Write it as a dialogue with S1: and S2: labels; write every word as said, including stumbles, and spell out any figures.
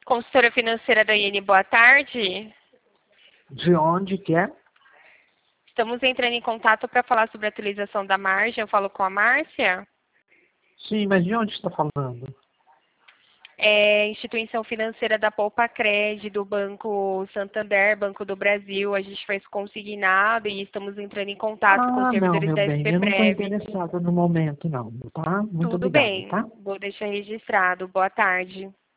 S1: Consultora financeira da Iene, boa tarde.
S2: De onde que é?
S1: Estamos entrando em contato para falar sobre a atualização da margem. Eu falo com a Márcia.
S2: Sim, mas de onde está falando?
S1: É instituição financeira da Poupa Cred, do Banco Santander, Banco do Brasil. A gente faz consignado e estamos entrando em contato com os
S2: Ah, não,
S1: servidores
S2: meu
S1: da
S2: bem, eu não estou
S1: S P Prev.
S2: interessada no momento, não, tá? Muito
S1: Tudo
S2: obrigado,
S1: bem,
S2: tá?
S1: vou deixar registrado. Boa tarde.